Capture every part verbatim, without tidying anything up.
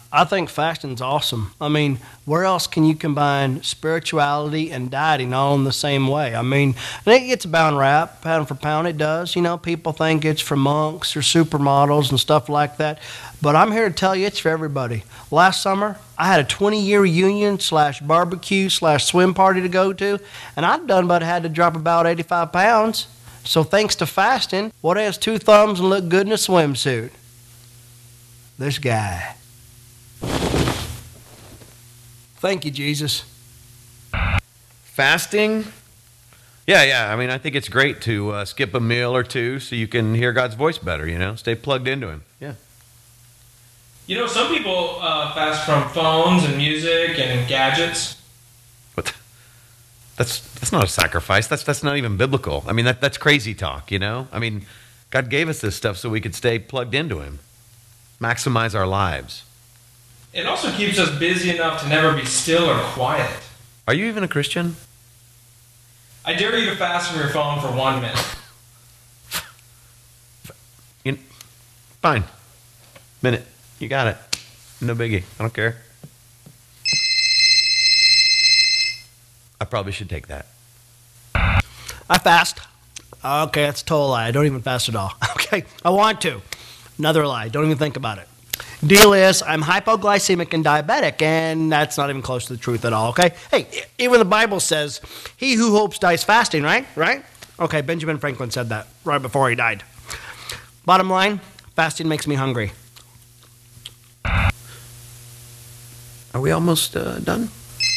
I think fasting's awesome. I mean, where else can you combine spirituality and dieting all in the same way? I mean, and it gets a bad rap, pound for pound it does. You know, people think it's for monks or supermodels and stuff like that. But I'm here to tell you it's for everybody. Last summer, I had a twenty-year reunion slash barbecue slash swim party to go to, and I'd done but had to drop about eighty-five pounds. So thanks to fasting, what has two thumbs and look good in a swimsuit? This guy. Thank you, Jesus. Fasting? Yeah, yeah. I mean, I think it's great to uh, skip a meal or two so you can hear God's voice better, you know? Stay plugged into Him. Yeah. You know, some people uh, fast from phones and music and gadgets. But that's that's not a sacrifice. That's that's not even biblical. I mean, that that's crazy talk, you know? I mean, God gave us this stuff so we could stay plugged into Him, maximize our lives. It also keeps us busy enough to never be still or quiet. Are you even a Christian? I dare you to fast from your phone for one minute. You, fine. Minute. You got it. No biggie. I don't care. I probably should take that. I fast. Okay, that's a total lie. I don't even fast at all. Okay, I want to. Another lie. Don't even think about it. Deal is, I'm hypoglycemic and diabetic, and that's not even close to the truth at all, okay? Hey, even the Bible says, he who hopes dies fasting, right? Right? Okay, Benjamin Franklin said that right before he died. Bottom line, fasting makes me hungry. Are we almost uh, done?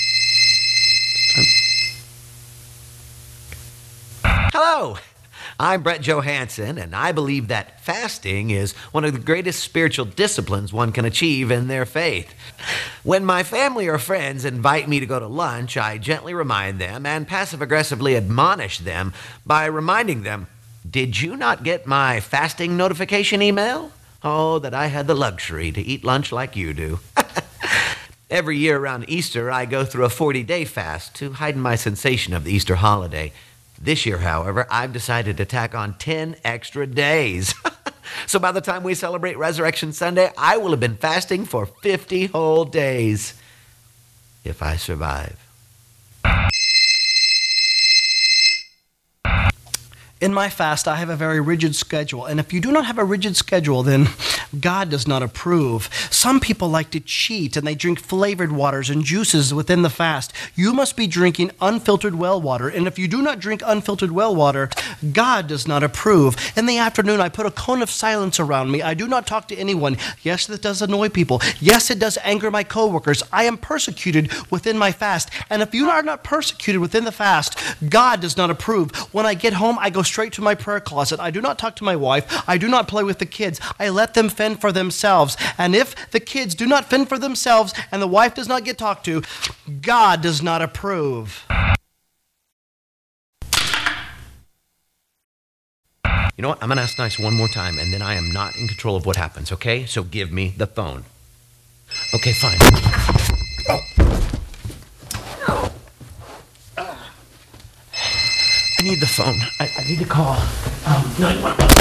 Hello, I'm Brett Johansson, and I believe that fasting is one of the greatest spiritual disciplines one can achieve in their faith. When my family or friends invite me to go to lunch, I gently remind them and passive-aggressively admonish them by reminding them, did you not get my fasting notification email? Oh, that I had the luxury to eat lunch like you do. Every year around Easter, I go through a forty-day fast to heighten my sensation of the Easter holiday. This year, however, I've decided to tack on ten extra days. So by the time we celebrate Resurrection Sunday, I will have been fasting for fifty whole days. If I survive. In my fast, I have a very rigid schedule. And if you do not have a rigid schedule, then God does not approve. Some people like to cheat and they drink flavored waters and juices within the fast. You must be drinking unfiltered well water. And if you do not drink unfiltered well water, God does not approve. In the afternoon, I put a cone of silence around me. I do not talk to anyone. Yes, that does annoy people. Yes, it does anger my coworkers. I am persecuted within my fast. And if you are not persecuted within the fast, God does not approve. When I get home, I go straight to my prayer closet. I do not talk to my wife. I do not play with the kids. I let them fend for themselves. And if the kids do not fend for themselves and the wife does not get talked to, God does not approve. You know what? I'm going to ask nice one more time, and then I am not in control of what happens, okay? So give me the phone. Okay, fine. Oh. I need the phone. I, I need to call um, nine one one.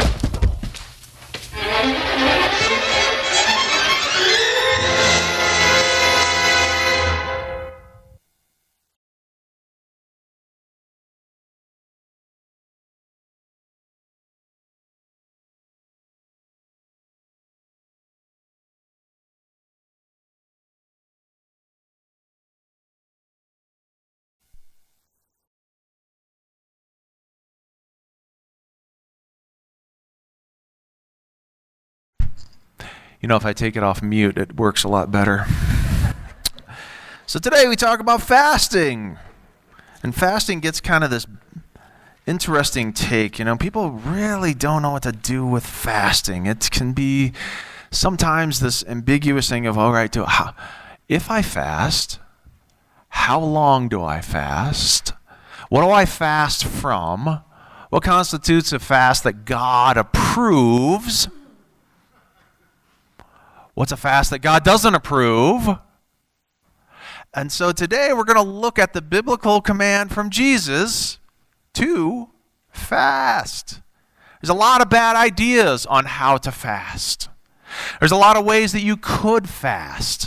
You know, if I take it off mute, it works a lot better. So today we talk about fasting. And fasting gets kind of this interesting take. You know, people really don't know what to do with fasting. It can be sometimes this ambiguous thing of, all right, do, how, if I fast, how long do I fast? What do I fast from? What constitutes a fast that God approves? What's a fast that God doesn't approve? And so today we're going to look at the biblical command from Jesus to fast. There's a lot of bad ideas on how to fast. There's a lot of ways that you could fast.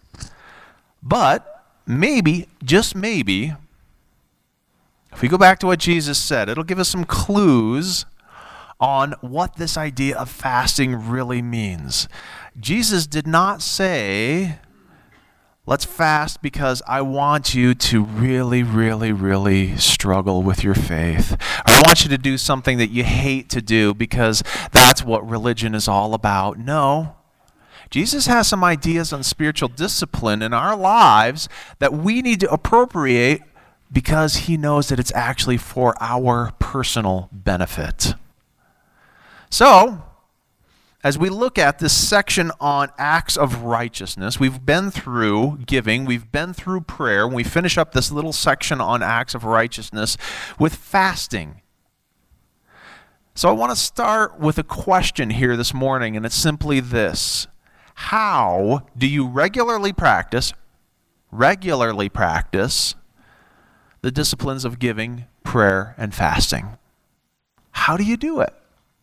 But maybe, just maybe, if we go back to what Jesus said, it'll give us some clues on what this idea of fasting really means. Jesus did not say, let's fast because I want you to really, really, really struggle with your faith. Or I want you to do something that you hate to do because that's what religion is all about. No. Jesus has some ideas on spiritual discipline in our lives that we need to appropriate because he knows that it's actually for our personal benefit. So, as we look at this section on acts of righteousness, we've been through giving, we've been through prayer, and we finish up this little section on acts of righteousness with fasting. So I want to start with a question here this morning, and it's simply this. How do you regularly practice, regularly practice the disciplines of giving, prayer, and fasting? How do you do it?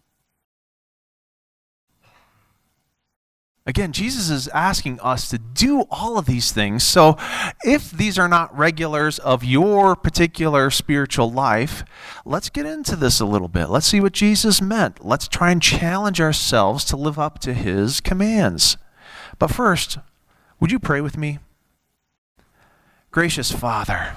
Again, Jesus is asking us to do all of these things. So if these are not regulars of your particular spiritual life, let's get into this a little bit. Let's see what Jesus meant. Let's try and challenge ourselves to live up to his commands. But first, would you pray with me? Gracious Father,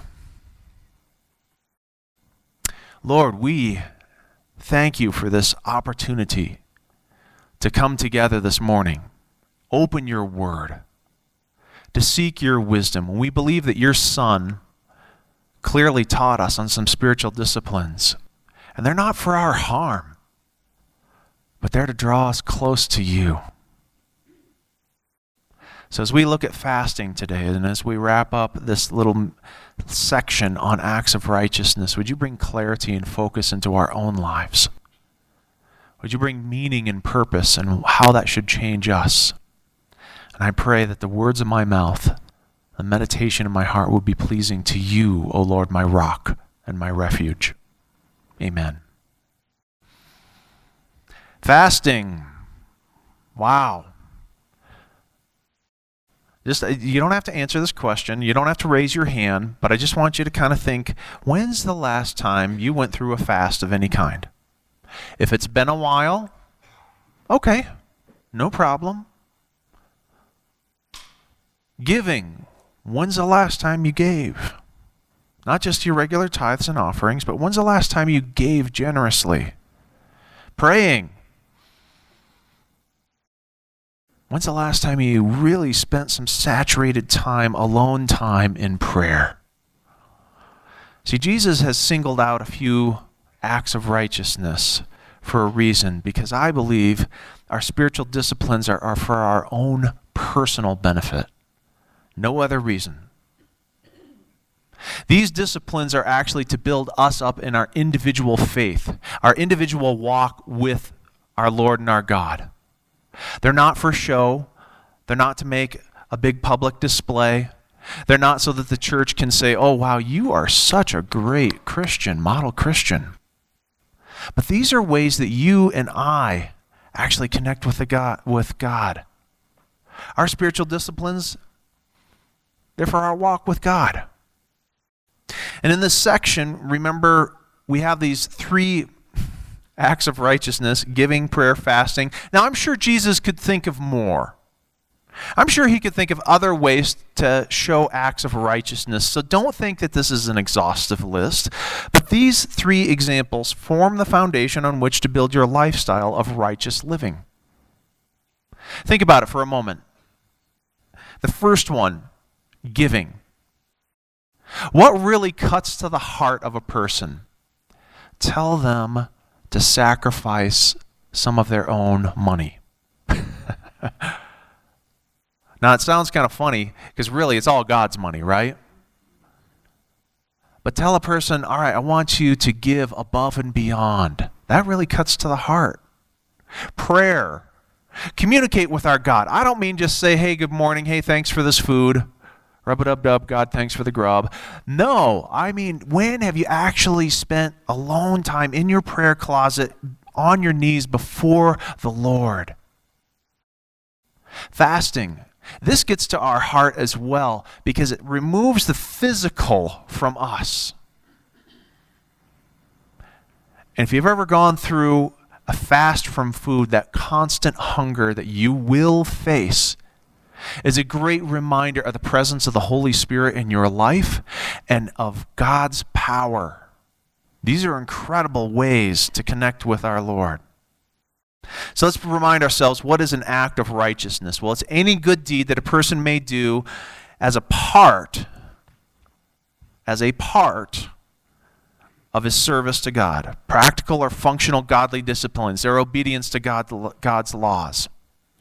Lord, we thank you for this opportunity to come together this morning. Open your word, to seek your wisdom. We believe that your Son clearly taught us on some spiritual disciplines, and they're not for our harm, but they're to draw us close to you. So as we look at fasting today, and as we wrap up this little section on acts of righteousness, would you bring clarity and focus into our own lives? Would you bring meaning and purpose and how that should change us? And I pray that the words of my mouth, the meditation of my heart would be pleasing to you, O Lord, my rock and my refuge. Amen. Fasting. Wow. Just, you don't have to answer this question. You don't have to raise your hand, but I just want you to kind of think, when's the last time you went through a fast of any kind? If it's been a while, okay, no problem. Giving. When's the last time you gave? Not just your regular tithes and offerings, but when's the last time you gave generously? Praying. When's the last time you really spent some saturated time, alone time in prayer? See, Jesus has singled out a few acts of righteousness for a reason, because I believe our spiritual disciplines are, are for our own personal benefit. No other reason. These disciplines are actually to build us up in our individual faith, our individual walk with our Lord and our God. They're not for show. They're not to make a big public display. They're not so that the church can say, oh, wow, you are such a great Christian, model Christian. But these are ways that you and I actually connect with, the God, with God. Our spiritual disciplines, they're for our walk with God. And in this section, remember, we have these three acts of righteousness: giving, prayer, fasting. Now, I'm sure Jesus could think of more. I'm sure he could think of other ways to show acts of righteousness. So don't think that this is an exhaustive list. But these three examples form the foundation on which to build your lifestyle of righteous living. Think about it for a moment. The first one, giving. What really cuts to the heart of a person? Tell them to sacrifice some of their own money. Now, it sounds kind of funny, because really it's all God's money, right? But tell a person, all right, I want you to give above and beyond. That really cuts to the heart. Prayer. Communicate with our God. I don't mean just say, hey, good morning, hey, thanks for this food. Rub-a-dub-dub, God, thanks for the grub. No, I mean, when have you actually spent alone time in your prayer closet on your knees before the Lord? fasting. This gets to our heart as well because it removes the physical from us. And if you've ever gone through a fast from food, that constant hunger that you will face is a great reminder of the presence of the Holy Spirit in your life and of God's power. These are incredible ways to connect with our Lord. So let's remind ourselves, what is an act of righteousness? Well, it's any good deed that a person may do as a part, as a part of his service to God. Practical or functional godly disciplines, their obedience to God, God's laws.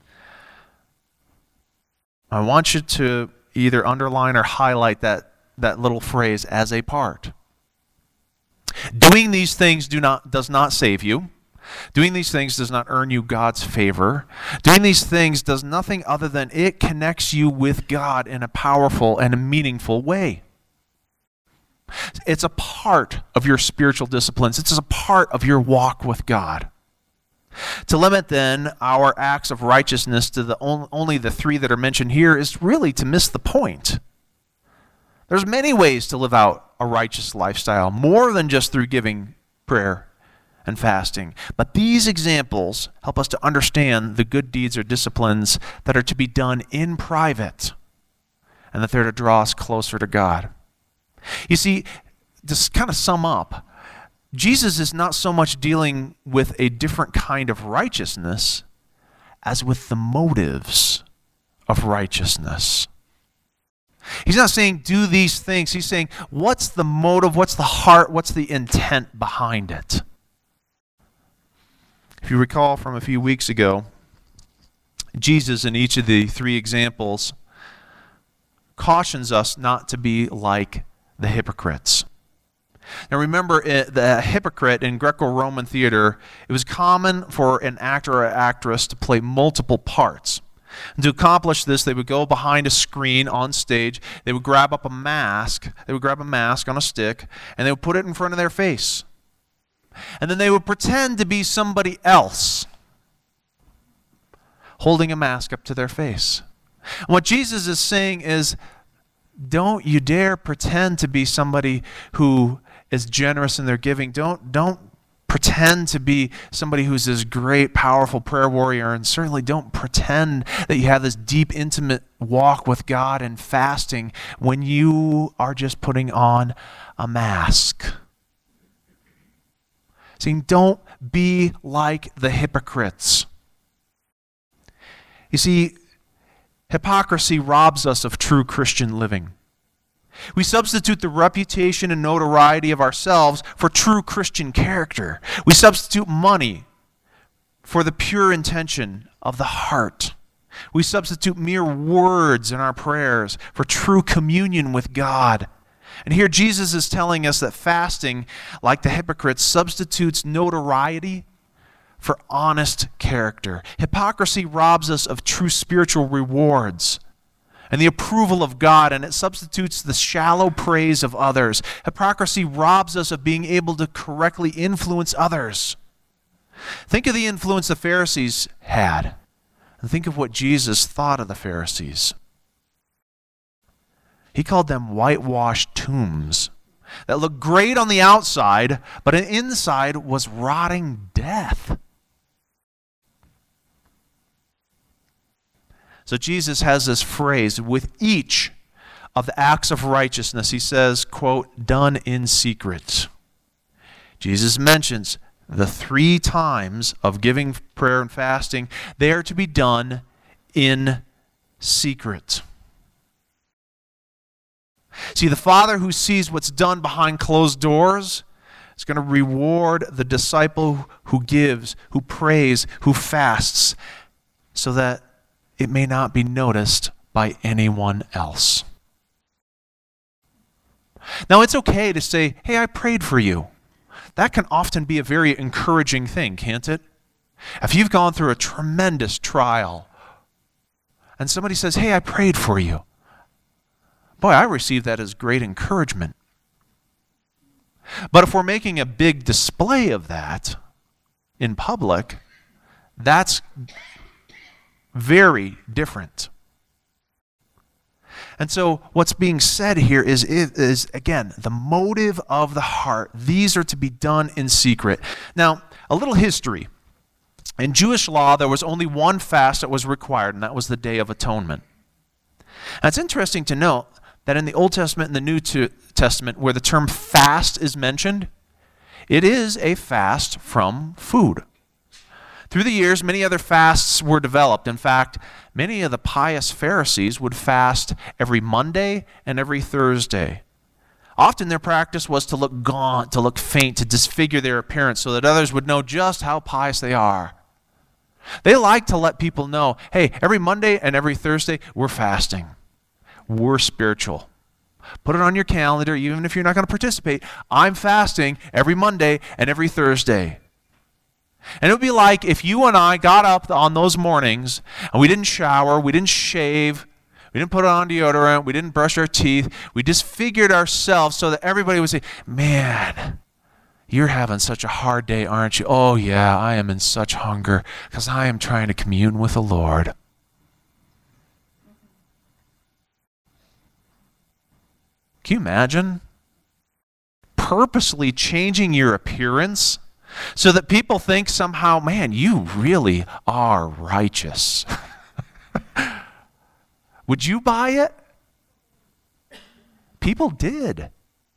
I want you to either underline or highlight that, that little phrase, as a part. Doing these things do not does not save you. Doing these things does not earn you God's favor. Doing these things does nothing other than it connects you with God in a powerful and a meaningful way. It's a part of your spiritual disciplines. It's a part of your walk with God. To limit, then, our acts of righteousness to the on, only the three that are mentioned here is really to miss the point. There's many ways to live out a righteous lifestyle, more than just through giving, prayer, and fasting. But these examples help us to understand the good deeds or disciplines that are to be done in private and that they're to draw us closer to God. You see, to kind of sum up, Jesus is not so much dealing with a different kind of righteousness as with the motives of righteousness. He's not saying do these things. He's saying what's the motive, what's the heart, what's the intent behind it. If you recall from a few weeks ago, Jesus in each of the three examples cautions us not to be like the hypocrites. Now remember, it, the hypocrite in Greco-Roman theater, it was common for an actor or actress to play multiple parts. And to accomplish this, they would go behind a screen on stage, they would grab up a mask, they would grab a mask on a stick, and they would put it in front of their face. And then they would pretend to be somebody else, holding a mask up to their face. And what Jesus is saying is, don't you dare pretend to be somebody who is generous in their giving. Don't, don't pretend to be somebody who's this great, powerful prayer warrior, and certainly don't pretend that you have this deep, intimate walk with God and fasting when you are just putting on a mask. Saying, don't be like the hypocrites. You see, hypocrisy robs us of true Christian living. We substitute the reputation and notoriety of ourselves for true Christian character. We substitute money for the pure intention of the heart. We substitute mere words in our prayers for true communion with God. And here Jesus is telling us that fasting, like the hypocrites, substitutes notoriety for honest character. Hypocrisy robs us of true spiritual rewards and the approval of God, and it substitutes the shallow praise of others. Hypocrisy robs us of being able to correctly influence others. Think of the influence the Pharisees had, and think of what Jesus thought of the Pharisees. He called them whitewashed tombs that looked great on the outside, but inside was rotting death. So Jesus has this phrase, with each of the acts of righteousness, he says, quote, done in secret. Jesus mentions the three times of giving, prayer, and fasting, they are to be done in secret. See, the Father who sees what's done behind closed doors is going to reward the disciple who gives, who prays, who fasts, so that it may not be noticed by anyone else. Now, it's okay to say, hey, I prayed for you. That can often be a very encouraging thing, can't it? If you've gone through a tremendous trial and somebody says, hey, I prayed for you. Boy, I receive that as great encouragement. But if we're making a big display of that in public, that's very different. And so what's being said here is, is, again, the motive of the heart. These are to be done in secret. Now, a little history. In Jewish law, there was only one fast that was required, and that was the Day of Atonement. Now, it's interesting to note that in the Old Testament and the New Testament, where the term fast is mentioned, it is a fast from food. Through the years, many other fasts were developed. In fact, many of the pious Pharisees would fast every Monday and every Thursday. Often their practice was to look gaunt, to look faint, to disfigure their appearance so that others would know just how pious they are. They liked to let people know, hey, every Monday and every Thursday, we're fasting. We're spiritual. Put it on your calendar, even if you're not going to participate. I'm fasting every Monday and every Thursday. And it would be like if you and I got up on those mornings and we didn't shower, we didn't shave, we didn't put on deodorant, we didn't brush our teeth, we disfigured ourselves so that everybody would say, man, you're having such a hard day, aren't you? Oh yeah, I am in such hunger because I am trying to commune with the Lord. Can you imagine purposely changing your appearance so that people think somehow, man, you really are righteous? Would you buy it? People did.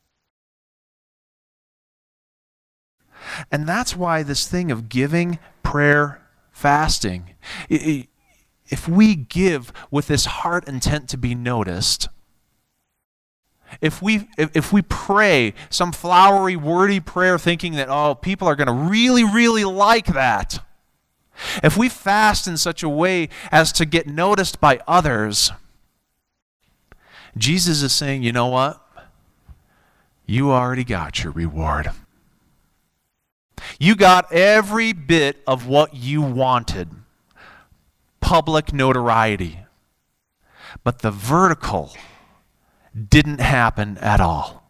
And that's why this thing of giving, prayer, fasting, if we give with this heart intent to be noticed, If we if, if we pray some flowery, wordy prayer thinking that, oh, people are going to really, really like that. If we fast in such a way as to get noticed by others, Jesus is saying, you know what? You already got your reward. You got every bit of what you wanted. Public notoriety. But the vertical didn't happen at all.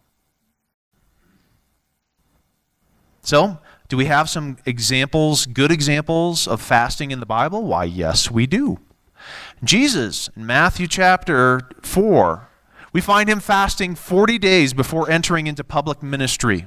So, do we have some examples, good examples of fasting in the Bible? Why, yes, we do. Jesus, in Matthew chapter four, we find him fasting forty days before entering into public ministry.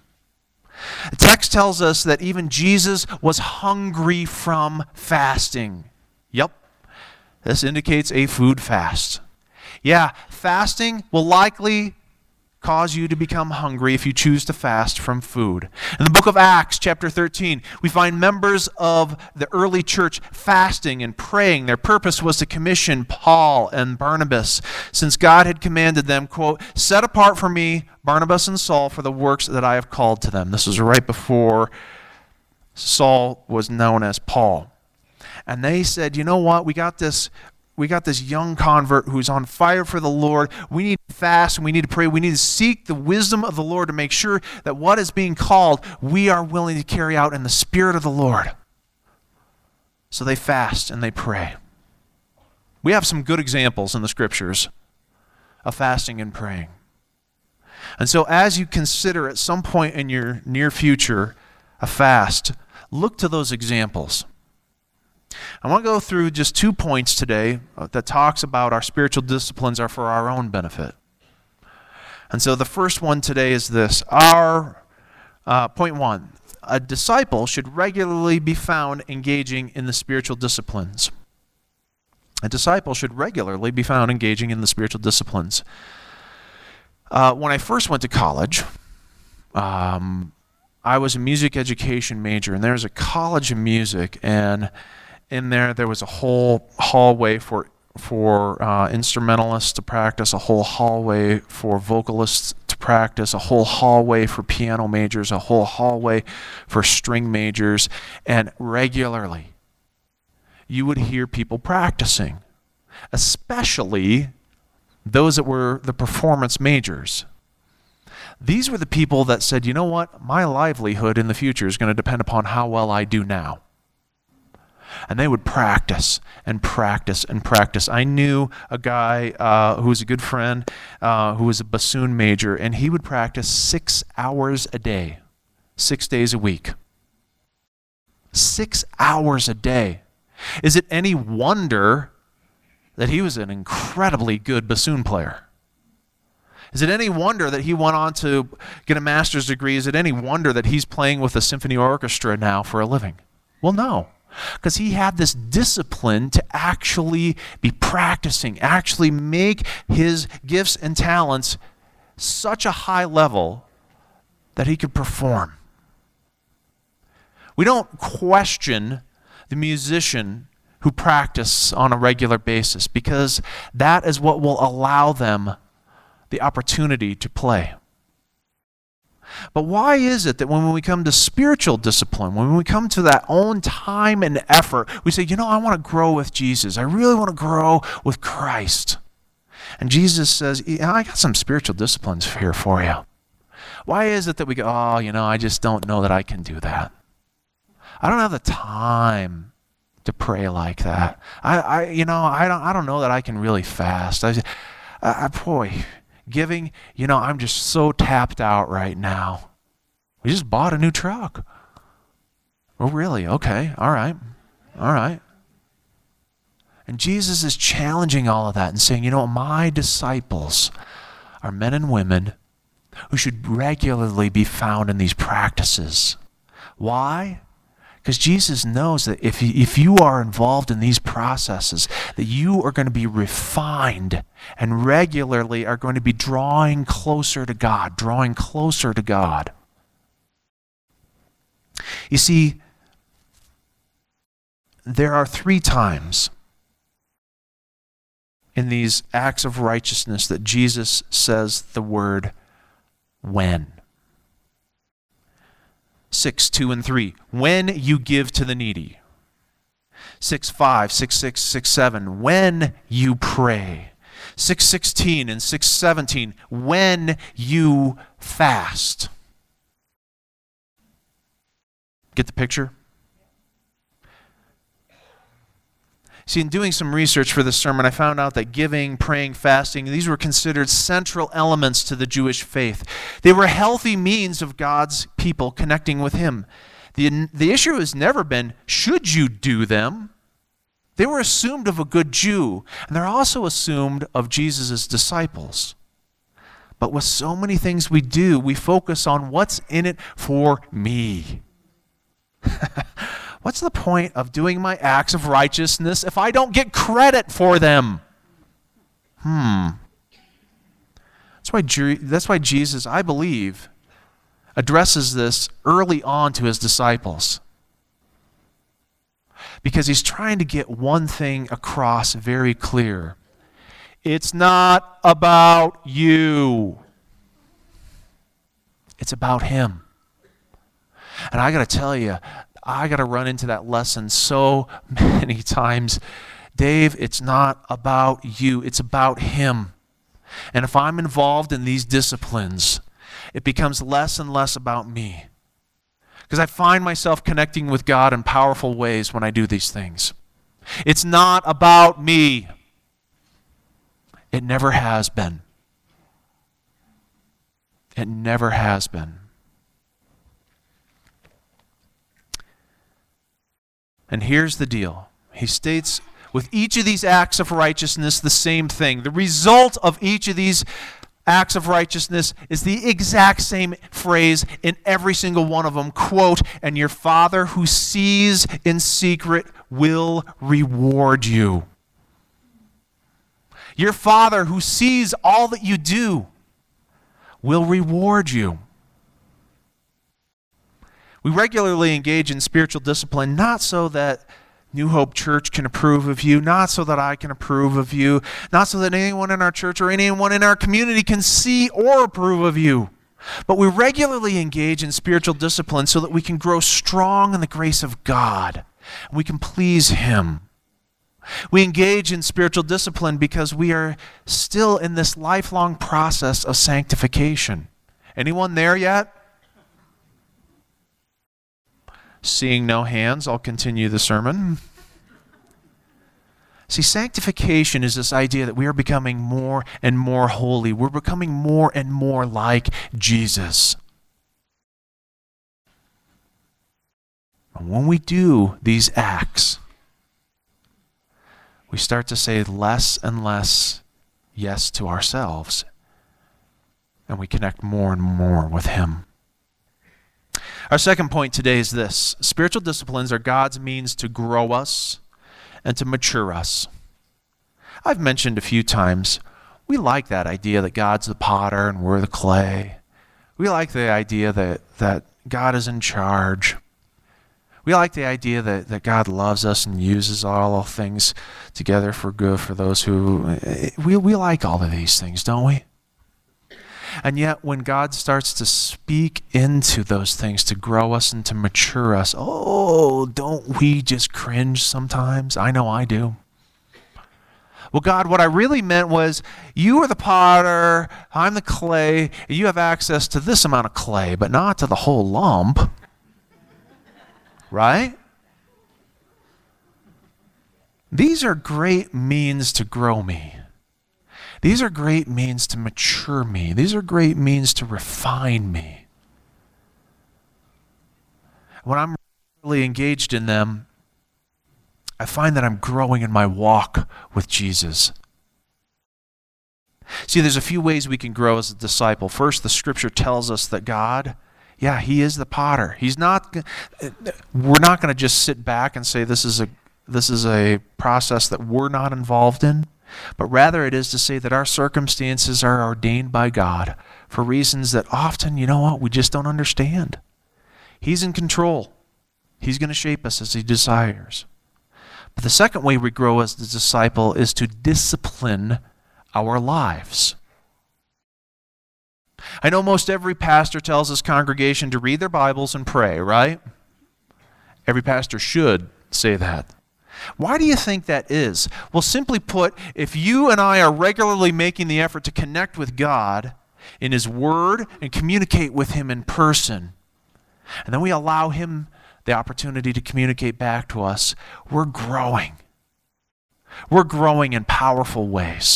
The text tells us that even Jesus was hungry from fasting. Yep, this indicates a food fast. Yeah, fasting will likely cause you to become hungry if you choose to fast from food. In the book of Acts, chapter thirteen, we find members of the early church fasting and praying. Their purpose was to commission Paul and Barnabas, since God had commanded them, quote, set apart for me Barnabas and Saul for the works that I have called to them. This was right before Saul was known as Paul. And they said, you know what, we got this We got this young convert who's on fire for the Lord. We need to fast and we need to pray. We need to seek the wisdom of the Lord to make sure that what is being called, we are willing to carry out in the Spirit of the Lord. So they fast and they pray. We have some good examples in the Scriptures of fasting and praying. And so as you consider at some point in your near future a fast, look to those examples. I want to go through just two points today that talks about our spiritual disciplines are for our own benefit. And so the first one today is this. Our, uh, point one, a disciple should regularly be found engaging in the spiritual disciplines. A disciple should regularly be found engaging in the spiritual disciplines. Uh, when I first went to college, um, I was a music education major, and there was a college of music, and in there, there was a whole hallway for for uh, instrumentalists to practice, a whole hallway for vocalists to practice, a whole hallway for piano majors, a whole hallway for string majors, and regularly you would hear people practicing, especially those that were the performance majors. These were the people that said, you know what, my livelihood in the future is going to depend upon how well I do now. And they would practice and practice and practice. I knew a guy uh, who was a good friend uh, who was a bassoon major, and he would practice six hours a day, six days a week. Six hours a day. Is it any wonder that he was an incredibly good bassoon player? Is it any wonder that he went on to get a master's degree? Is it any wonder that he's playing with a symphony orchestra now for a living? Well, no, because he had this discipline to actually be practicing, actually make his gifts and talents such a high level that he could perform. We don't question the musician who practice on a regular basis, because that is what will allow them the opportunity to play. But why is it that when we come to spiritual discipline, when we come to that own time and effort, we say, you know, I want to grow with Jesus. I really want to grow with Christ. And Jesus says, yeah, I got some spiritual disciplines here for you. Why is it that we go, oh, you know, I just don't know that I can do that. I don't have the time to pray like that. I, I you know, I don't, I don't know that I can really fast. I, I, boy, giving, you know, I'm just so tapped out right now. We just bought a new truck. Oh, really? Okay, all right, all right. And Jesus is challenging all of that and saying, you know, my disciples are men and women who should regularly be found in these practices. Why? Because Jesus knows that if, if you are involved in these processes, that you are going to be refined and regularly are going to be drawing closer to God, drawing closer to God. You see, there are three times in these acts of righteousness that Jesus says the word when. Six, two, and three. When you give to the needy. Six, five, six, six, six, seven. When you pray. Six, sixteen, and six, seventeen. When you fast. Get the picture? See, in doing some research for this sermon, I found out that giving, praying, fasting, these were considered central elements to the Jewish faith. They were healthy means of God's people connecting with Him. The, the issue has never been, should you do them? They were assumed of a good Jew, and they're also assumed of Jesus' disciples. But with so many things we do, we focus on what's in it for me. What's the point of doing my acts of righteousness if I don't get credit for them? Hmm. That's why, that's why Jesus, I believe, addresses this early on to his disciples. Because he's trying to get one thing across very clear. It's not about you. It's about him. And I got to tell you, I got to run into that lesson so many times. Dave, it's not about you. It's about him. And if I'm involved in these disciplines, it becomes less and less about me. Because I find myself connecting with God in powerful ways when I do these things. It's not about me. It never has been. It never has been. And here's the deal. He states with each of these acts of righteousness the same thing. The result of each of these acts of righteousness is the exact same phrase in every single one of them. Quote, and your Father who sees in secret will reward you. Your Father who sees all that you do will reward you. We regularly engage in spiritual discipline, not so that New Hope Church can approve of you, not so that I can approve of you, not so that anyone in our church or anyone in our community can see or approve of you. But we regularly engage in spiritual discipline so that we can grow strong in the grace of God. And we can please Him. We engage in spiritual discipline because we are still in this lifelong process of sanctification. Anyone there yet? Seeing no hands, I'll continue the sermon. See, sanctification is this idea that we are becoming more and more holy. We're becoming more and more like Jesus. And when we do these acts, we start to say less and less yes to ourselves, and we connect more and more with Him. Our second point today is this: spiritual disciplines are God's means to grow us and to mature us. I've mentioned a few times, we like that idea that God's the potter and we're the clay. We like the idea that, that God is in charge. We like the idea that, that God loves us and uses all things together for good for those who... We, we like all of these things, don't we? And yet when God starts to speak into those things to grow us and to mature us, oh, don't we just cringe sometimes? I know I do. Well, God, what I really meant was you are the potter, I'm the clay, and you have access to this amount of clay, but not to the whole lump. Right? These are great means to grow me. These are great means to mature me. These are great means to refine me. When I'm really engaged in them, I find that I'm growing in my walk with Jesus. See, there's a few ways we can grow as a disciple. First, the Scripture tells us that God, yeah, He is the potter. He's not. We're not going to just sit back and say this is a this is a process that we're not involved in, but rather it is to say that our circumstances are ordained by God for reasons that often, you know what, we just don't understand. He's in control. He's going to shape us as He desires. But the second way we grow as a disciple is to discipline our lives. I know most every pastor tells his congregation to read their Bibles and pray, right? Every pastor should say that. Why do you think that is? Well, simply put, if you and I are regularly making the effort to connect with God in His Word and communicate with Him in person, and then we allow Him the opportunity to communicate back to us, we're growing. We're growing in powerful ways.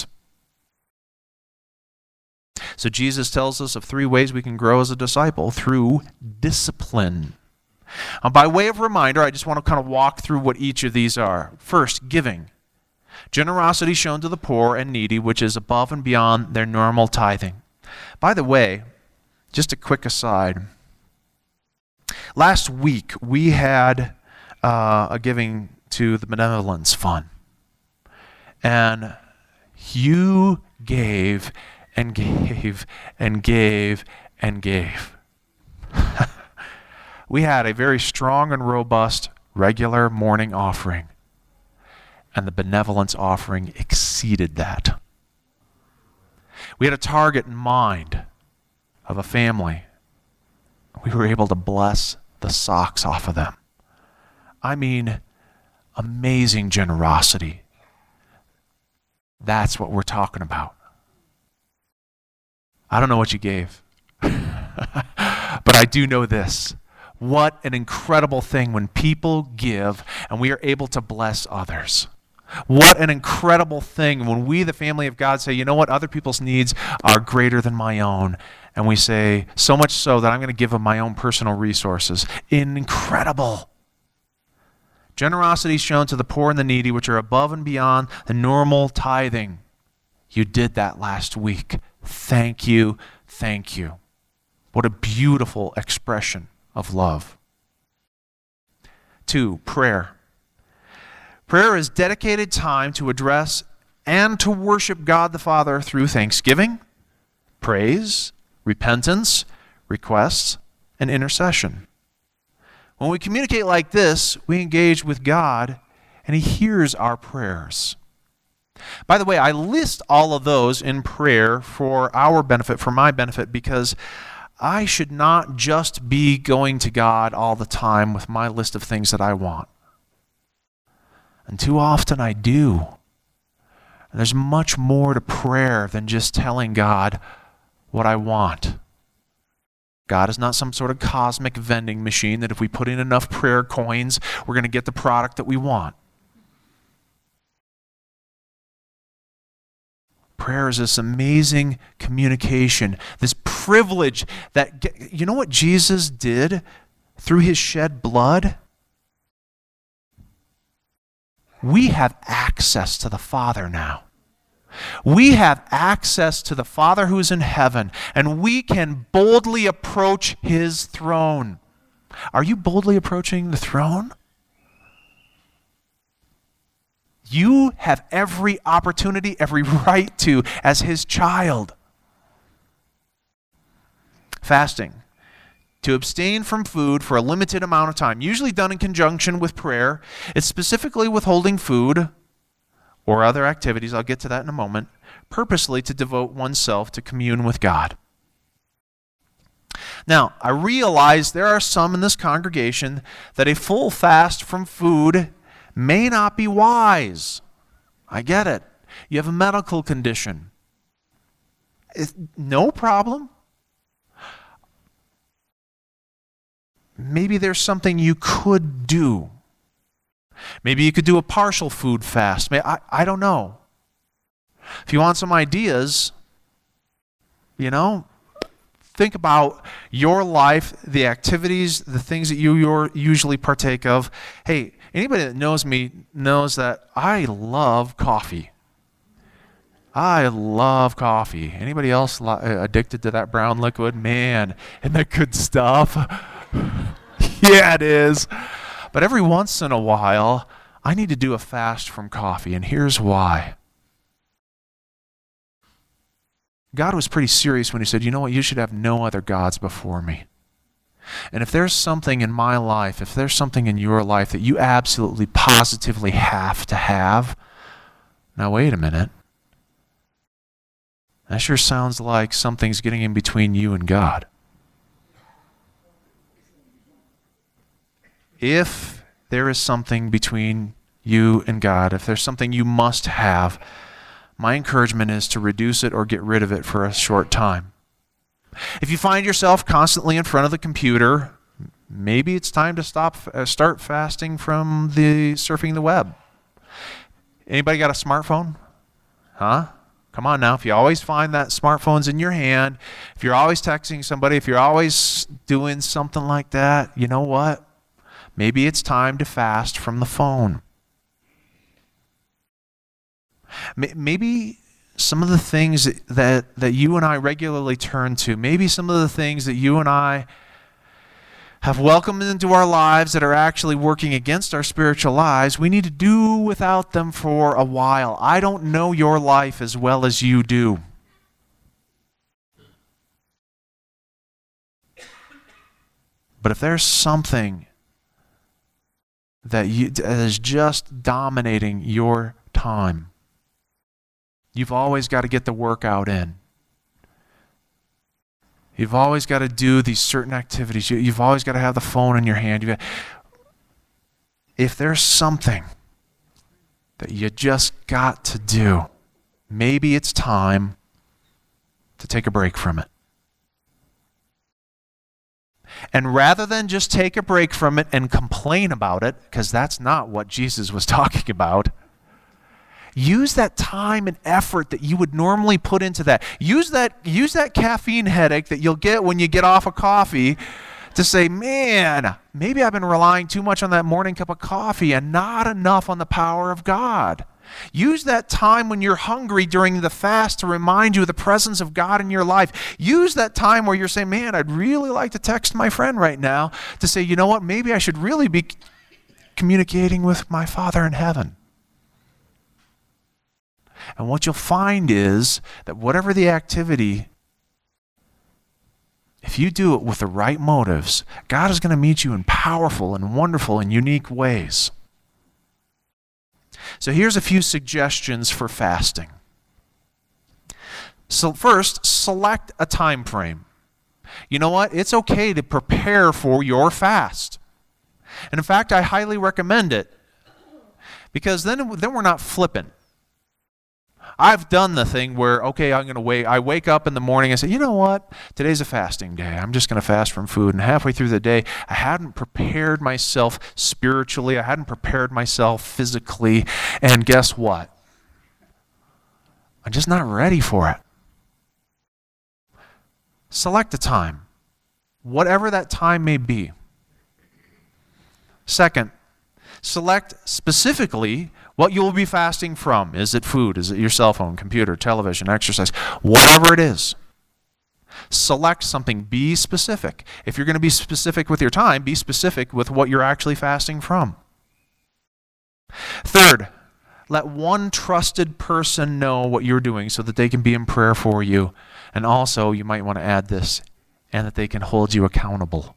So Jesus tells us of three ways we can grow as a disciple: through discipline. Uh, by way of reminder, I just want to kind of walk through what each of these are. First, giving. Generosity shown to the poor and needy, which is above and beyond their normal tithing. By the way, just a quick aside. Last week, we had uh, a giving to the Benevolence Fund. And you gave and gave and gave and gave. We had a very strong and robust regular morning offering, and the benevolence offering exceeded that. We had a target in mind of a family. We were able to bless the socks off of them. I mean, amazing generosity. That's what we're talking about. I don't know what you gave, but I do know this. What an incredible thing when people give and we are able to bless others. What an incredible thing when we, the family of God, say, you know what, other people's needs are greater than my own. And we say, so much so that I'm going to give of my own personal resources. Incredible. Generosity shown to the poor and the needy, which are above and beyond the normal tithing. You did that last week. Thank you, thank you. What a beautiful expression of love. Two, prayer. Prayer is dedicated time to address and to worship God the Father through thanksgiving, praise, repentance, requests, and intercession. When we communicate like this, we engage with God, and He hears our prayers. By the way, I list all of those in prayer for our benefit, for my benefit, because I should not just be going to God all the time with my list of things that I want. And too often I do. And there's much more to prayer than just telling God what I want. God is not some sort of cosmic vending machine that if we put in enough prayer coins, we're going to get the product that we want. Prayer is this amazing communication, this privilege that, you know what Jesus did through His shed blood? we have access to the Father now. We have access to the Father who is in heaven, and we can boldly approach his throne. Are you boldly approaching the throne? You have every opportunity, every right to, as his child. Fasting. To abstain from food for a limited amount of time, usually done in conjunction with prayer. It's specifically withholding food or other activities, I'll get to that in a moment, purposely to devote oneself to commune with God. Now, I realize there are some in this congregation that a full fast from food may not be wise. I get it. You have a medical condition. It's no problem. Maybe there's something you could do. Maybe you could do a partial food fast. I, I don't know. If you want some ideas, you know, think about your life, the activities, the things that you your, usually partake of. Hey, anybody that knows me knows that I love coffee. I love coffee. Anybody else li- addicted to that brown liquid? Man, isn't that good stuff? Yeah, it is. But every once in a while, I need to do a fast from coffee, and here's why. God was pretty serious when he said, you know what, you should have no other gods before me. And if there's something in my life, if there's something in your life that you absolutely positively have to have, now wait a minute. That sure sounds like something's getting in between you and God. If there is something between you and God, if there's something you must have, my encouragement is to reduce it or get rid of it for a short time. If you find yourself constantly in front of the computer, maybe it's time to stop, uh, start fasting from the surfing the web. Anybody got a smartphone? Huh? Come on now. If you always find that smartphone's in your hand, if you're always texting somebody, if you're always doing something like that, you know what? Maybe it's time to fast from the phone. Maybe some of the things that, that you and I regularly turn to, maybe some of the things that you and I have welcomed into our lives that are actually working against our spiritual lives, we need to do without them for a while. I don't know your life as well as you do. But if there's something that, you, that is just dominating your time, you've always got to get the workout in. You've always got to do these certain activities. You, you've always got to have the phone in your hand. You've got, if there's something that you just got to do, maybe it's time to take a break from it. And rather than just take a break from it and complain about it, because that's not what Jesus was talking about, use that time and effort that you would normally put into that. Use that, use that caffeine headache that you'll get when you get off of coffee to say, man, maybe I've been relying too much on that morning cup of coffee and not enough on the power of God. Use that time when you're hungry during the fast to remind you of the presence of God in your life. Use that time where you're saying, man, I'd really like to text my friend right now to say, you know what, maybe I should really be communicating with my Father in heaven. And what you'll find is that whatever the activity, if you do it with the right motives, God is going to meet you in powerful and wonderful and unique ways. So here's a few suggestions for fasting. So first, select a time frame. You know what? It's okay to prepare for your fast. And in fact, I highly recommend it because then, then we're not flippant. I've done the thing where, okay, I'm going to wait. I wake up in the morning and say, you know what? Today's a fasting day. I'm just going to fast from food. And halfway through the day, I hadn't prepared myself spiritually. I hadn't prepared myself physically. And guess what? I'm just not ready for it. Select a time, whatever that time may be. Second, select specifically What you will be fasting from. Is it food? Is it your cell phone, computer, television, exercise? Whatever it is. Select something. Be specific. If you're going to be specific with your time, be specific with what you're actually fasting from. Third, let one trusted person know what you're doing so that they can be in prayer for you. And also, you might want to add this, and that they can hold you accountable.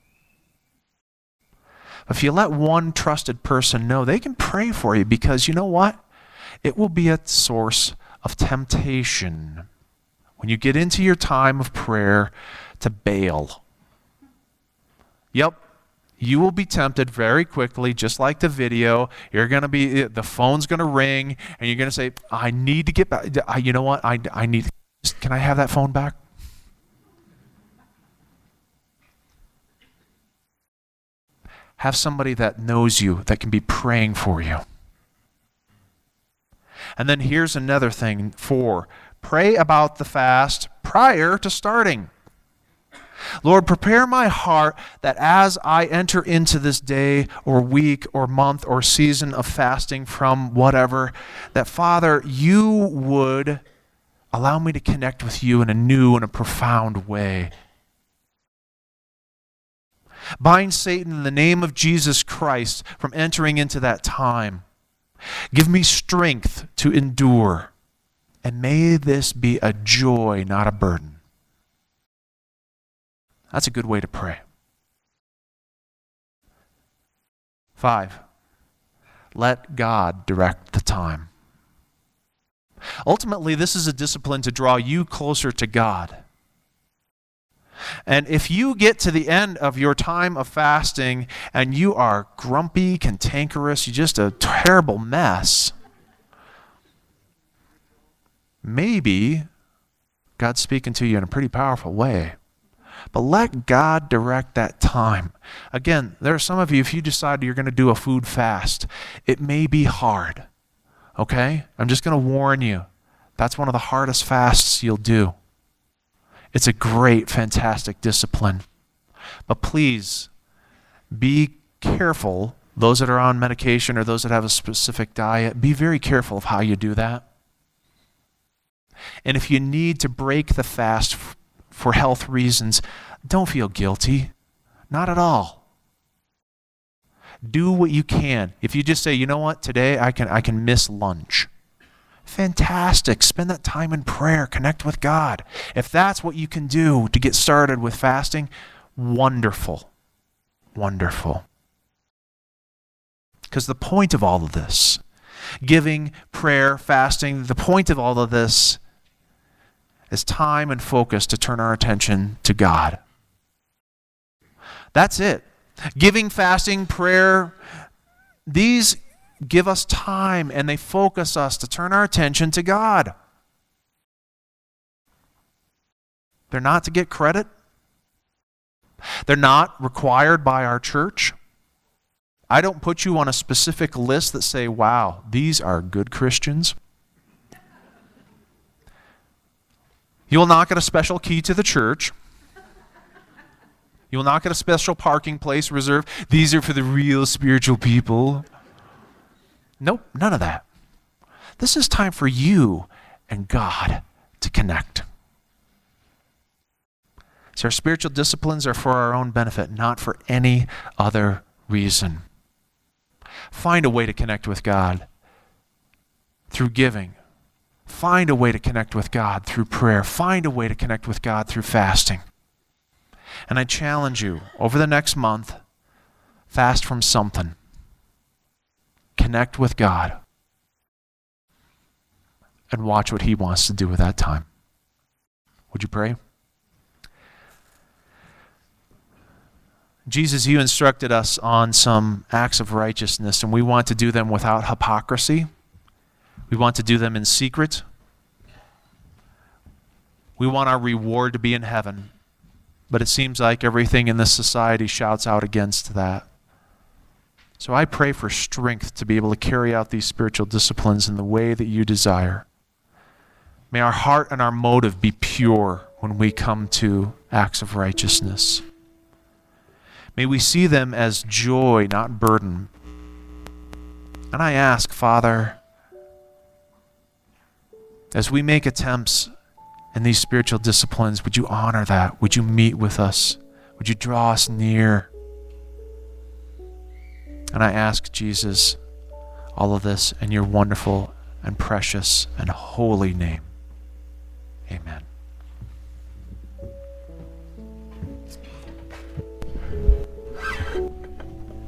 If you let one trusted person know, they can pray for you, because you know what? It will be a source of temptation when you get into your time of prayer to bail. Yep, you will be tempted very quickly, just like the video. You're going to be, the phone's going to ring, and you're going to say, I need to get back. I, you know what? I, I need, can I have that phone back? Have somebody that knows you, that can be praying for you. And then here's another thing. Four, pray about the fast prior to starting. Lord, prepare my heart that as I enter into this day or week or month or season of fasting from whatever, that Father, you would allow me to connect with you in a new and a profound way. Bind Satan in the name of Jesus Christ from entering into that time. Give me strength to endure. And may this be a joy, not a burden. That's a good way to pray. Five, let God direct the time. Ultimately, this is a discipline to draw you closer to God. And if you get to the end of your time of fasting and you are grumpy, cantankerous, you're just a terrible mess, maybe God's speaking to you in a pretty powerful way. But let God direct that time. Again, there are some of you, if you decide you're going to do a food fast, it may be hard. Okay? I'm just going to warn you. That's one of the hardest fasts you'll do. It's a great, fantastic discipline. But please, be careful, those that are on medication or those that have a specific diet, be very careful of how you do that. And if you need to break the fast f- for health reasons, don't feel guilty. Not at all. Do what you can. If you just say, you know what, today I can I can miss lunch. Fantastic. Spend that time in prayer. Connect with God. If that's what you can do to get started with fasting, wonderful. Wonderful. Because the point of all of this, giving, prayer, fasting, the point of all of this is time and focus to turn our attention to God. That's it. Giving, fasting, prayer, these give us time and they focus us to turn our attention to God. They're not to get credit. They're not required by our church. I don't put you on a specific list that say, wow, these are good Christians. You will not get a special key to the church. You will not get a special parking place reserved. These are for the real spiritual people. Nope, none of that. This is time for you and God to connect. So our spiritual disciplines are for our own benefit, not for any other reason. Find a way to connect with God through giving. Find a way to connect with God through prayer. Find a way to connect with God through fasting. And I challenge you, over the next month, fast from something. Connect with God. And watch what He wants to do with that time. Would you pray? Jesus, you instructed us on some acts of righteousness, and we want to do them without hypocrisy. We want to do them in secret. We want our reward to be in heaven. But it seems like everything in this society shouts out against that. So I pray for strength to be able to carry out these spiritual disciplines in the way that you desire. May our heart and our motive be pure when we come to acts of righteousness. May we see them as joy, not burden. And I ask, Father, As we make attempts in these spiritual disciplines, would you honor that? Would you meet with us? Would you draw us near? And I ask, Jesus, all of this in your wonderful and precious and holy name. Amen.